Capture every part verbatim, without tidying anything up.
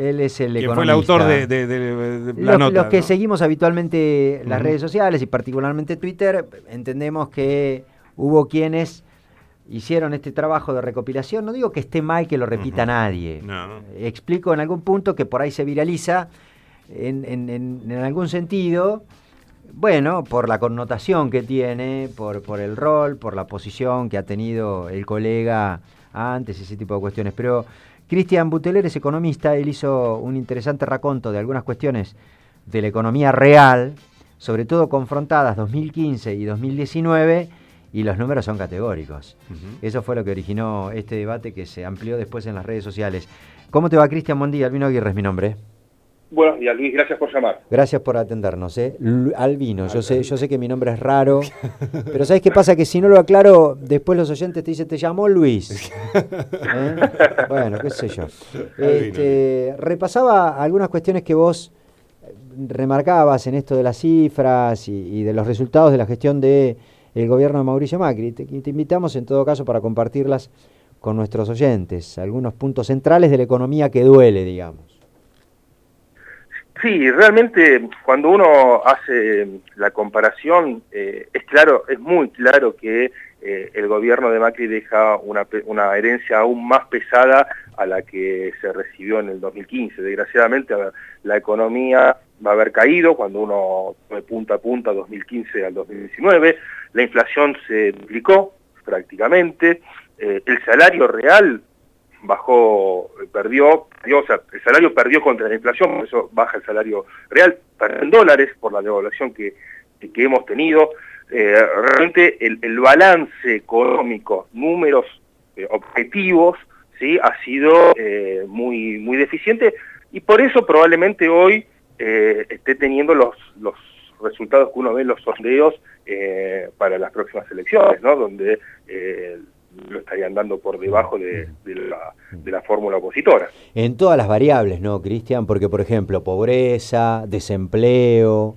Él es el que economista. fue el autor de, de, de, de la los, nota. Los que ¿no? seguimos habitualmente las uh-huh. redes sociales y particularmente Twitter, entendemos que hubo quienes hicieron este trabajo de recopilación. No digo que esté mal que lo repita uh-huh. nadie. No. Explico en algún punto que por ahí se viraliza en, en, en, en algún sentido, bueno, por la connotación que tiene, por, por el rol, por la posición que ha tenido el colega antes, ese tipo de cuestiones. Pero Cristian Buteler es economista, él hizo un interesante raconto de algunas cuestiones de la economía real, sobre todo confrontadas dos mil quince y dos mil diecinueve, y los números son categóricos. Uh-huh. Eso fue lo que originó este debate que se amplió después en las redes sociales. ¿Cómo te va, Cristian? Buen día, Albino Aguirre es mi nombre. Buenos días, Luis, gracias por llamar. Gracias por atendernos, ¿eh? L- Albino, yo sé, yo sé que mi nombre es raro, pero ¿sabes qué pasa? Que si no lo aclaro, después los oyentes te dicen, te llamó Luis. ¿Eh? Bueno, qué sé yo. Este, repasaba algunas cuestiones que vos remarcabas en esto de las cifras y, y de los resultados de la gestión de el gobierno de Mauricio Macri. Te, te invitamos en todo caso para compartirlas con nuestros oyentes, algunos puntos centrales de la economía que duele, digamos. Sí, realmente cuando uno hace la comparación, eh, es claro, es muy claro que eh, el gobierno de Macri deja una, una herencia aún más pesada a la que se recibió en el dos mil quince. Desgraciadamente, a ver, la economía va a haber caído cuando uno de punta a punta, dos mil quince al dos mil diecinueve, la inflación se duplicó prácticamente, eh, el salario real bajó, perdió, perdió, o sea, el salario perdió contra la inflación, por eso baja el salario real, perdió en dólares por la devaluación que, que, que hemos tenido. Eh, realmente el, el balance económico, números eh, objetivos, ¿sí? Ha sido eh, muy, muy deficiente, y por eso probablemente hoy eh, esté teniendo los, los resultados que uno ve en los sondeos eh, para las próximas elecciones, ¿no? Donde eh, lo estarían dando por debajo de, de la, de la fórmula opositora. En todas las variables, ¿no, Cristian? Porque, por ejemplo, pobreza, desempleo...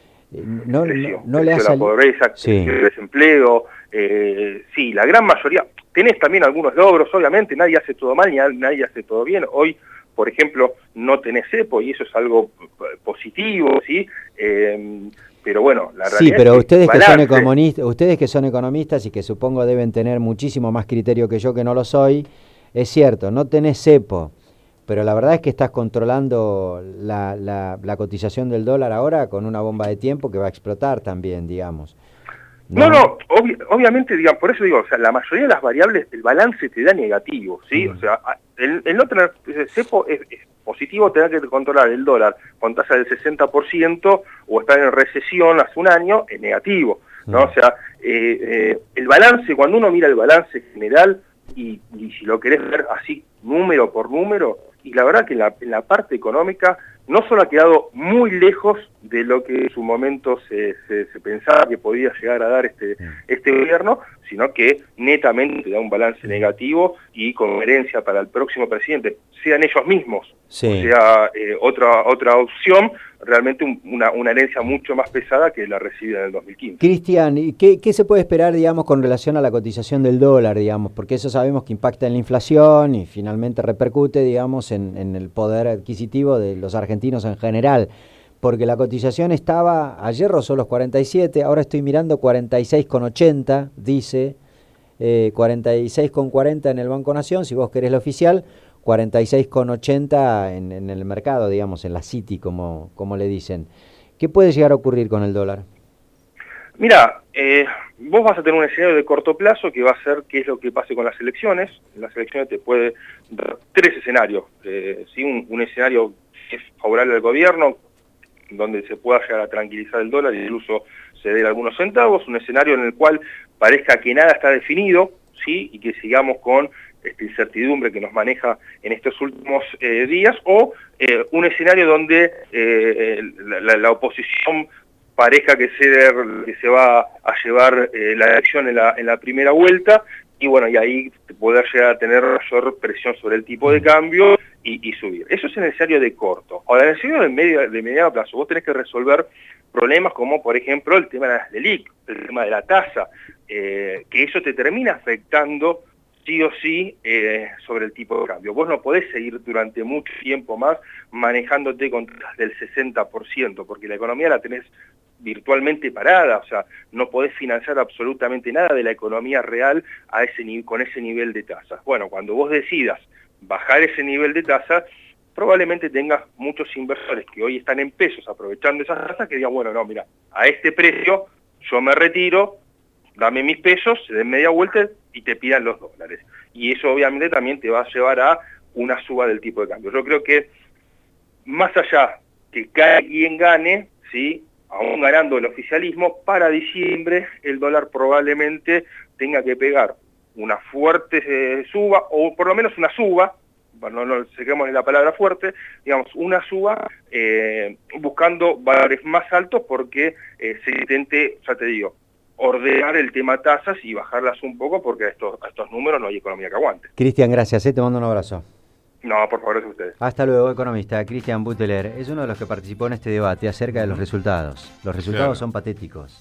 No, creció, no, no creció le ha la sali... pobreza, sí. creció el desempleo, eh, sí, la gran mayoría. Tenés también algunos logros, obviamente, nadie hace todo mal, ni nadie hace todo bien. Hoy, por ejemplo, no tenés cepo, y eso es algo positivo, ¿sí? Eh, Pero bueno, la realidad sí, pero es que ustedes que balance... son economistas, ustedes que son economistas y que supongo deben tener muchísimo más criterio que yo, que no lo soy, es cierto, no tenés cepo, pero la verdad es que estás controlando la, la, la cotización del dólar ahora con una bomba de tiempo que va a explotar también, digamos. No, no, no obvi obviamente, digamos, por eso digo, o sea, la mayoría de las variables, el balance te da negativo, ¿sí? Mm. O sea, el, el no tener cepo es, es positivo, tener que controlar el dólar con tasa del sesenta por ciento o estar en recesión hace un año, es negativo, ¿no? Mm. O sea, eh, eh, el balance, cuando uno mira el balance general, y, y si lo querés ver así, número por número, y la verdad que en la, en la parte económica no solo ha quedado muy lejos de lo que en su momento se, se, se pensaba que podía llegar a dar este, este gobierno, sino que netamente da un balance negativo y con herencia para el próximo presidente, sean ellos mismos, sí. o sea eh, otra, otra opción, realmente un, una, una herencia mucho más pesada que la recibida en el dos mil quince. Cristian, ¿qué, ¿qué se puede esperar, digamos, con relación a la cotización del dólar, digamos? Porque eso sabemos que impacta en la inflación y finalmente repercute, digamos, en, en el poder adquisitivo de los argentinos en general. Porque la cotización estaba, ayer rozó los cuarenta y siete, ahora estoy mirando cuarenta y seis con ochenta, dice, eh, cuarenta y seis con cuarenta en el Banco Nación, si vos querés lo oficial, cuarenta y seis con ochenta en, en el mercado, digamos, en la City, como, como le dicen. ¿Qué puede llegar a ocurrir con el dólar? Mira, eh, vos vas a tener un escenario de corto plazo que va a ser qué es lo que pase con las elecciones. En las elecciones te puede dar tres escenarios. Eh, ¿sí? un, un escenario que es favorable al gobierno, donde se pueda llegar a tranquilizar el dólar e incluso ceder algunos centavos, un escenario en el cual parezca que nada está definido, ¿sí? Y que sigamos con esta incertidumbre que nos maneja en estos últimos eh, días, o eh, un escenario donde eh, la, la, la oposición parezca que se, que se va a llevar eh, la elección en la, en la primera vuelta, y bueno, y ahí poder llegar a tener mayor presión sobre el tipo de cambio y, y subir. Eso es en el escenario de corto. Ahora, en el escenario de, medio, de mediano plazo, vos tenés que resolver problemas como, por ejemplo, el tema de las L E L I C, el tema de la tasa, eh, que eso te termina afectando sí o sí eh, sobre el tipo de cambio. Vos no podés seguir durante mucho tiempo más manejándote con tasas del sesenta por ciento, porque la economía la tenés virtualmente parada, o sea, no podés financiar absolutamente nada de la economía real a ese con ese nivel de tasas. Bueno, cuando vos decidas bajar ese nivel de tasas, probablemente tengas muchos inversores que hoy están en pesos aprovechando esas tasas que digan, bueno, no, mira, a este precio yo me retiro, dame mis pesos, se den media vuelta y te pidan los dólares. Y eso obviamente también te va a llevar a una suba del tipo de cambio. Yo creo que más allá que cada quien gane, ¿sí?, aún ganando el oficialismo, para diciembre el dólar probablemente tenga que pegar una fuerte eh, suba, o por lo menos una suba, bueno, no seguimos en la palabra fuerte, digamos, una suba eh, buscando valores más altos porque eh, se intente, ya te digo, ordenar el tema tasas y bajarlas un poco porque a estos, a estos números no hay economía que aguante. Cristian, gracias, ¿eh? Te mando un abrazo. No, por favor, es ustedes. Hasta luego, economista. Cristian Buteler es uno de los que participó en este debate acerca de los resultados. Los resultados claro. son patéticos.